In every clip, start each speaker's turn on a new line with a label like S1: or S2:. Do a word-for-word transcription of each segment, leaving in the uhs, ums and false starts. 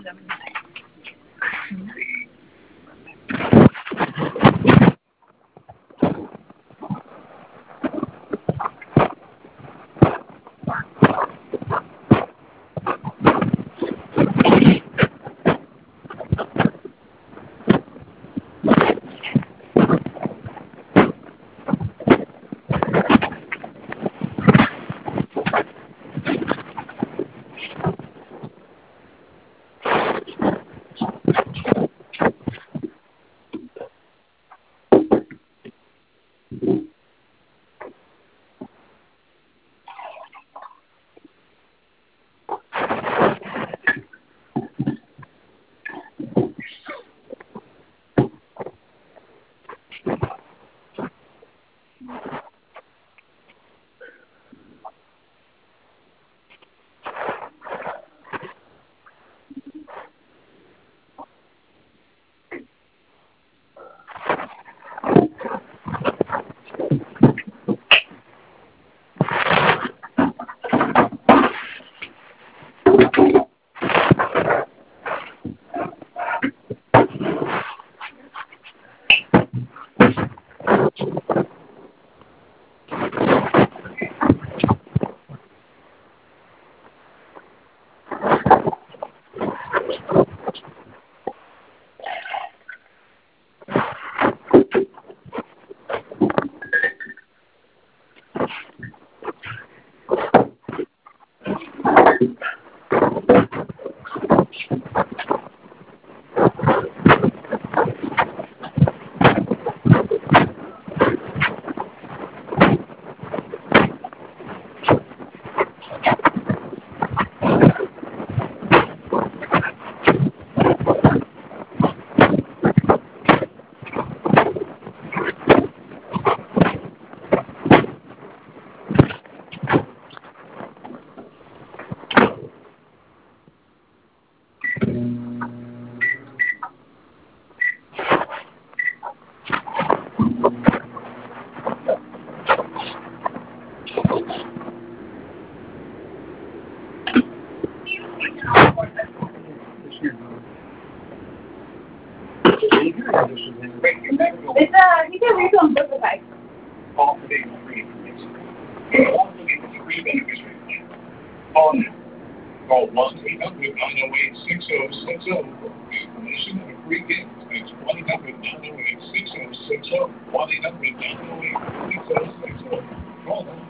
S1: It's uh, you can read them book like. All today's free information. Also get the free beneficiary plan. Call now. Call one eight hundred nine oh eight six oh six oh for information and a free gift. That's one eight hundred nine oh eight six oh six oh. one eight hundred nine oh eight six oh six oh. Call now.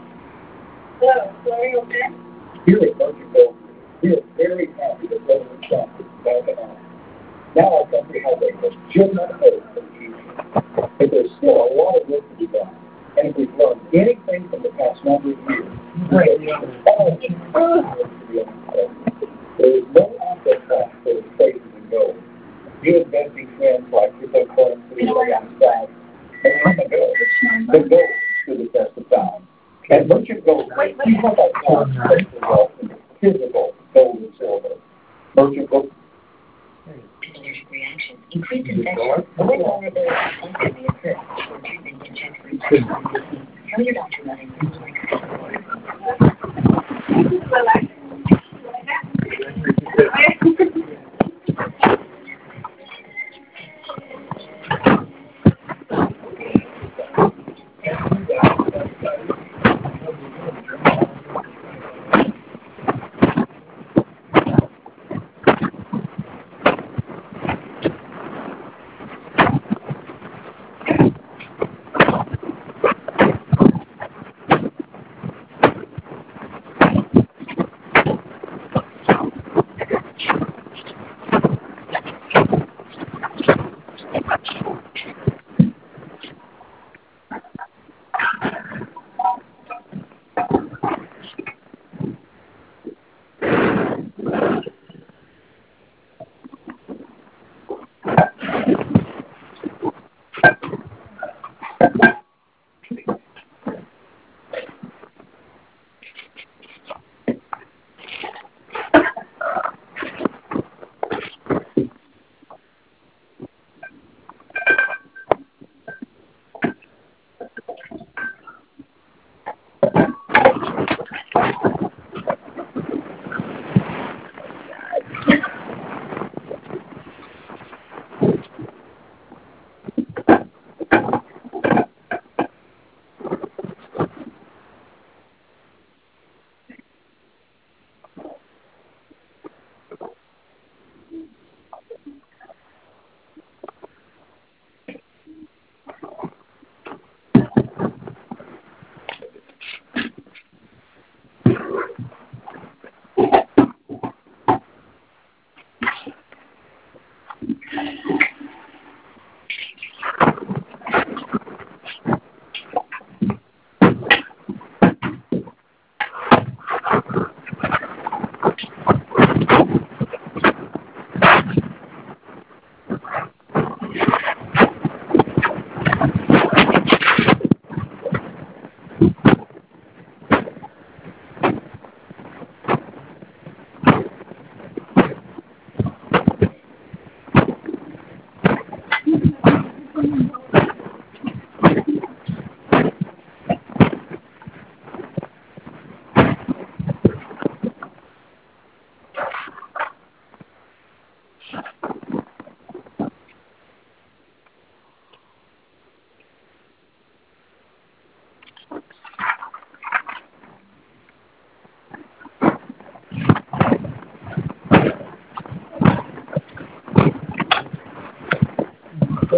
S1: Hello, so are you okay? Here at Merchant we are very happy to go to shop back at home. Now our country has a legitimate hope for the future. But there's still a lot of work to be done. And if we've learned anything from the past number of years, right. all the work to be undertaken. There is no asset class that is safer than gold. New investing trends like cryptocurrency, and stocks, and on the gold, the gold stood the test of time. At Merchant Gold, we have our clients place their wealth in physical gold and silver. Merchant Gold.
S2: Allergic reaction, increased infection, or vulnerability to may occur before treatment can check for infection. Tell your doctor about things like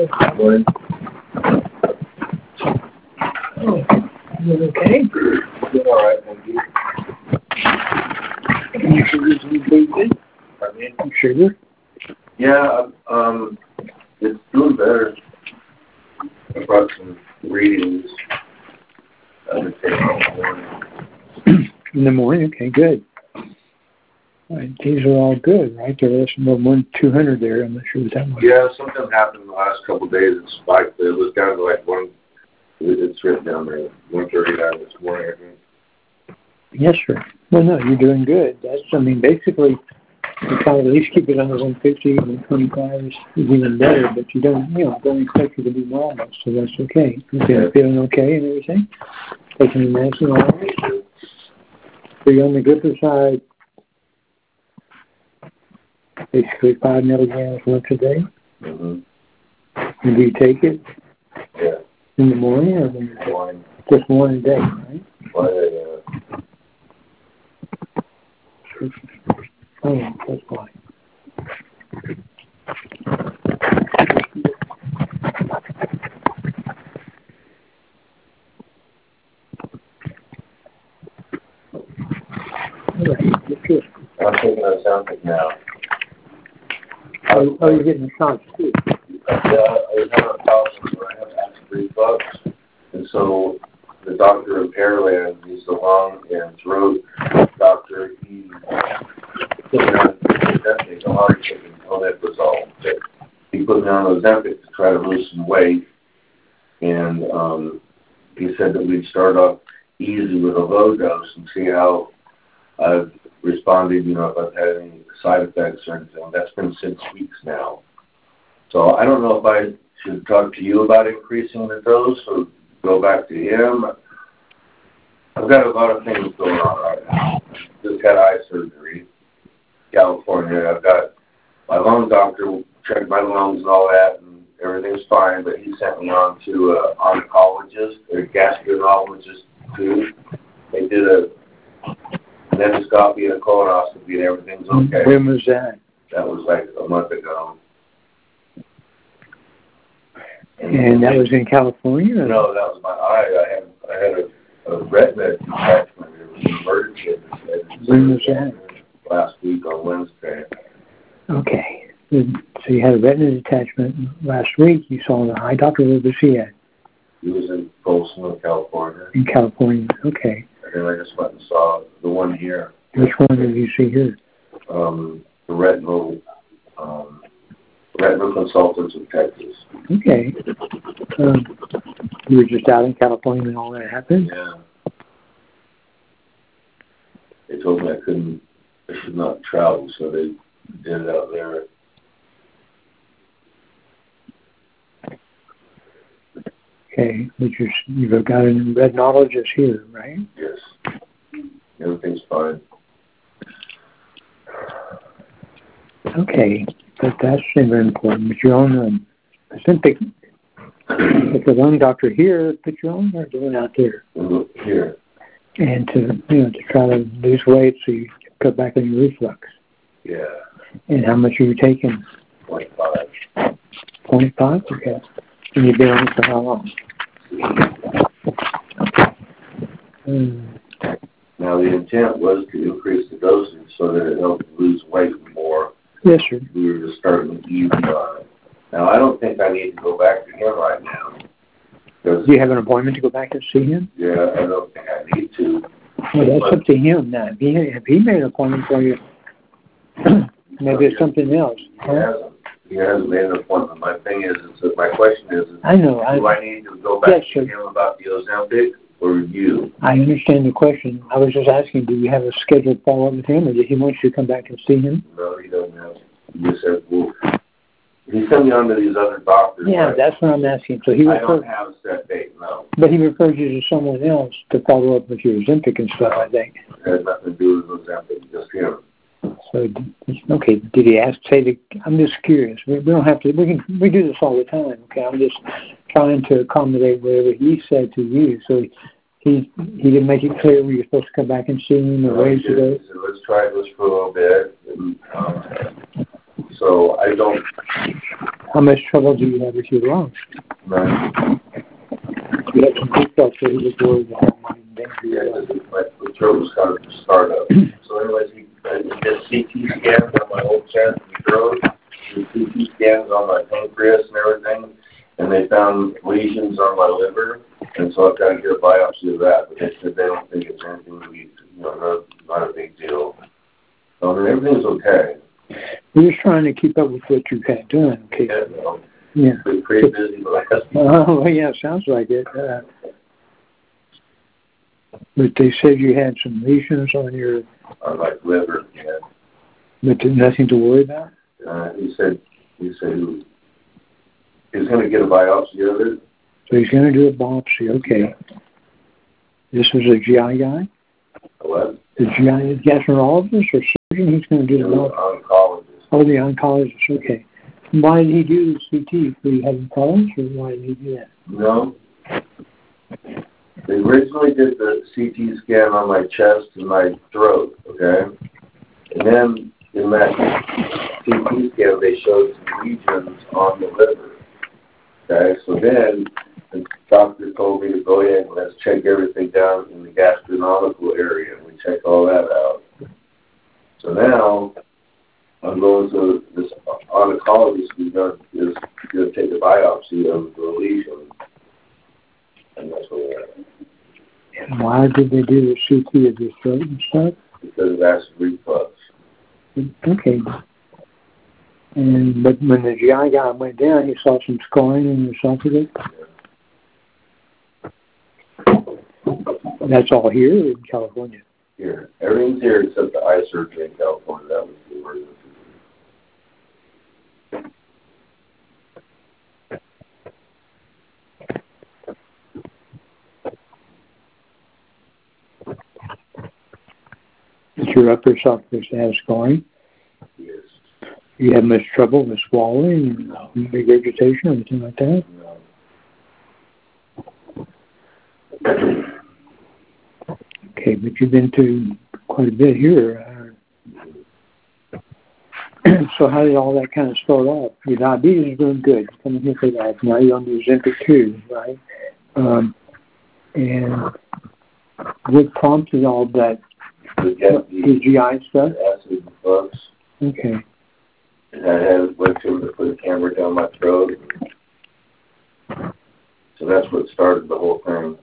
S3: Morning.
S4: Oh, you okay?
S3: Doing all right, thank you.
S4: You should use some food.
S3: Pardon me?
S4: Sugar?
S3: Yeah, um, it's doing better. I brought some readings. I'm going to take all the morning.
S4: In the morning? Okay, good. All right, these are all good, right? There was more than two hundred there. I'm not sure what that was.
S3: Yeah, something happened in the last couple of days. It spiked. It was down to like one, it's written down there, one thirty-nine this morning, I think.
S4: Yes, sir. Well, no, you're doing good. That's, I mean, basically, you try to at least keep it under one fifty, one twenty-five is even better, but you don't, you know, don't expect it to be normal, so that's okay. You're feeling okay and everything? Taking your medicine all right? So you're on the glipizide, basically five milligrams once a day?
S3: Mm-hmm.
S4: And do you take it?
S3: Yeah.
S4: In the morning or when you're
S3: Morning.
S4: just one a day, right?
S3: Well, yeah.
S4: Oh, that's fine. All right, that's good.
S3: I'm taking a Ozempic now.
S4: Oh, oh, you're getting the shots too?
S3: Yeah, I was having a problem where I have acid reflux, and so the doctor in Pearland, he's the lung and throat doctor, he put me on Ozempic. I'm already taking omeprazole. He put me on Ozempic to try to lose some weight, and um, he said that we'd start off easy with a low dose and see how I've responded, you know, if I've had any side effects or anything. That's been six weeks now. So I don't know if I should talk to you about increasing the dose or go back to him. I've got a lot of things going on right now. Just had eye surgery, California. I've got my lung doctor checked my lungs and all that, and everything's fine, but he sent me on to an oncologist, a gastroenterologist too. They did a an endoscopy and a colonoscopy, and everything's okay.
S4: When was that?
S3: That was like a month ago.
S4: And that was in California? Or?
S3: No, that was my eye. I had I had a, a retina detachment. It was an emergency.
S4: When was that?
S3: Last week on Wednesday.
S4: Okay. So you had a retina detachment last week. You saw the eye doctor. Where was he at?
S3: He was in Folsom, California.
S4: In California. Okay.
S3: And then I just went and saw the one here.
S4: Which one did you see here?
S3: Um, the retinal, um, retinal consultants in Texas.
S4: Okay. Um, you were just out in California when all that happened?
S3: Yeah. They told me I couldn't, I should not travel, so they did it out there.
S4: Okay, but you're, you've got a retinologist here, right?
S3: Yes. Everything's fine.
S4: Okay, but that's very important. But you're on um, Ozempic. If the lung doctor here put you on, or doing out there?
S3: Here.
S4: And to you know to try to lose weight so you cut back on your reflux.
S3: Yeah.
S4: And how much are you taking?
S3: Twenty-five.
S4: Twenty-five. Okay. And you've been on it for how long? Hmm.
S3: Now the intent was to increase the dosage so that it helped lose weight more.
S4: Yes, sir.
S3: We were just starting easy on it. Now I don't think I need to go back to him right now.
S4: Do you have an appointment to go back and see him?
S3: Yeah, I don't think I need to.
S4: Well, that's but, up to him now. If he, if he made an appointment for you, maybe it's something else.
S3: He huh? hasn't. He hasn't made an appointment. My thing is, is that my question is, is
S4: I know.
S3: do I, I need to go back
S4: yes,
S3: to
S4: sir.
S3: him about the Ozempic or you?
S4: I understand the question. I was just asking, do you have a scheduled follow-up with him, or did he want you to come back and see him?
S3: No, he doesn't have. He just said, well, he sent me on to these other doctors.
S4: Yeah, right? That's what I'm asking. So he
S3: I
S4: referred,
S3: don't have a set date, no.
S4: But he referred you to someone else to follow up with your Ozempic and stuff, I think.
S3: It had nothing to do with Ozempic, just him.
S4: So, okay, did he ask, say, the, I'm just curious. We, we don't have to, we can, we do this all the time, okay? I'm just trying to accommodate whatever he said to you. So he he didn't make it clear where you're supposed to come back and see him or ways to go?
S3: He said, let's try this for a little bit. And, um, so I don't
S4: How much trouble do you have with your lungs?
S3: None.
S4: You have some reflux that he was worried about my danger.
S3: Yeah, my throat was kind of start up. So anyways, he, he did C T scans on my whole chest and throat, did C T scans on my pancreas and everything, and they found lesions on my liver, and so I've got to get a biopsy of that, but they said they don't think it's anything to be, you know, not, not a big deal. So, I mean, everything's okay.
S4: We're just trying to keep up with what you've had done, okay?
S3: Yeah, you know,
S4: yeah.
S3: Been pretty busy the last few
S4: Oh, well, yeah, sounds like it. Uh, but they said you had some lesions on your...
S3: on my liver, yeah.
S4: But there's nothing to worry about?
S3: Uh, he said, he said he was, he was going to get a biopsy of it.
S4: So he's going to do a biopsy, okay. This was a G I guy?
S3: What?
S4: The G I gastroenterologist or surgeon? He's going to do the biopsy?
S3: Oncologist.
S4: Oh, the oncologist, okay. Why did he do the C T? Were you having problems, or why did he do that?
S3: No. They originally did the C T scan on my chest and my throat, okay? And then in that C T scan, they showed some lesions on the liver, okay? So then the doctor told me to go ahead and let's check everything down in the gastronomical area, and we checked all that out. So now I'm going to this oncologist who's going to take a biopsy of the lesion, and that's what we're at.
S4: And why did they do the C T of your throat and stuff?
S3: Because of acid reflux.
S4: Okay. And but when the G I guy went down, he saw some scarring in your esophagus? Yeah. That's all here or in California?
S3: Here. Everything's here except the eye surgery in California. That was the emergency.
S4: Is your upper esophagus has scarring?
S3: Yes.
S4: You have much trouble with swallowing,
S3: No.
S4: regurgitation, or anything like that?
S3: No.
S4: Okay, but you've been through quite a bit here. Uh, so how did all that kind of start off? Your diabetes is doing good. Coming here for that. Now you're on the Ozempic too, right? Um, and what prompted all that?
S3: The, the,
S4: the G I stuff?
S3: Acid reflux.
S4: Okay.
S3: And I had went to him to put a camera down my throat. So that's what started the whole thing.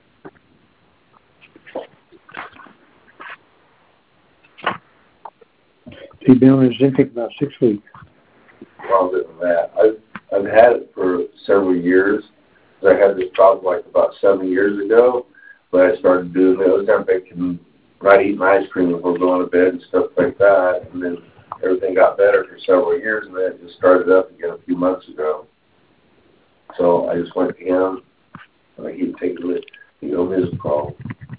S4: So you've been on Ozempic about six weeks.
S3: Longer than that. I've, I've had it for several years. I had this problem like about seven years ago, but I started doing the Ozempic and not eating ice cream before going to bed and stuff like that. And then everything got better for several years, and then it just started up again a few months ago. So I just went to him, and I keep taking the, the Omeprazole.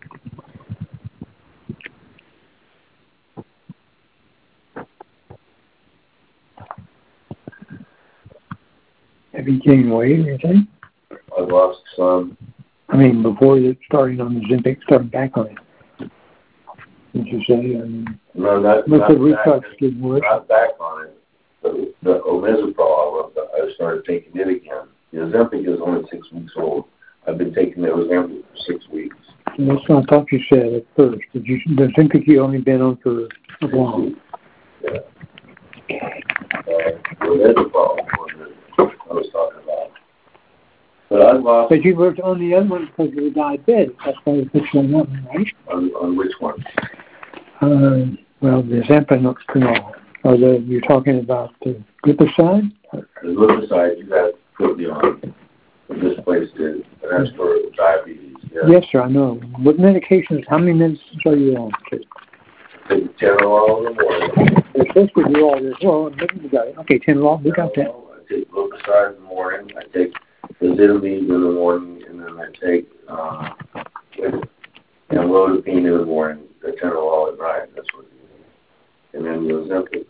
S4: Have you gained weight or anything?
S3: I've lost some.
S4: I mean, before you starting on the Ozempic, starting back on it. Did you say? I mean,
S3: no, not,
S4: not
S3: not
S4: the reflux getting worse.
S3: Not back on it. The, the Omeprazole, I started taking it again. The Ozempic is only six weeks old. I've been taking the Ozempic for six weeks.
S4: And that's what I thought you said at first. Did you, the Ozempic you only been on for a while?
S3: Yeah. Uh, the Omeprazole was the I was talking about. But I lost.
S4: But you worked on the other one because you were diabetic. That's why you put you on that one, right?
S3: On, on which one?
S4: Uh, well, the Zampanol. Or the, you're talking about the glipizide?
S3: The glipizide you got to put me on. This place did. And that's for diabetes. Yeah.
S4: Yes, sir, I know. What medications, how many medicines are you on?
S3: Take Tenorol in the morning.
S4: You're supposed to do all this. Well, maybe we got it. Okay, Tenorol, we got that.
S3: I take glipizide in the morning. I take Ezetimibe in the morning, and then I take uh, amlodipine in the morning, the Tenorol at night. That's what you do. And then the Ozempic.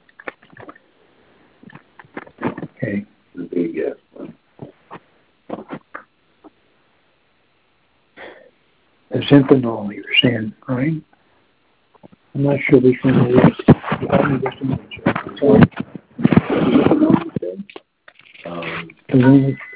S4: Okay.
S3: The big yes.
S4: The Zampanol, you were saying, right? I'm not sure which one it is.
S3: Um,
S4: balloon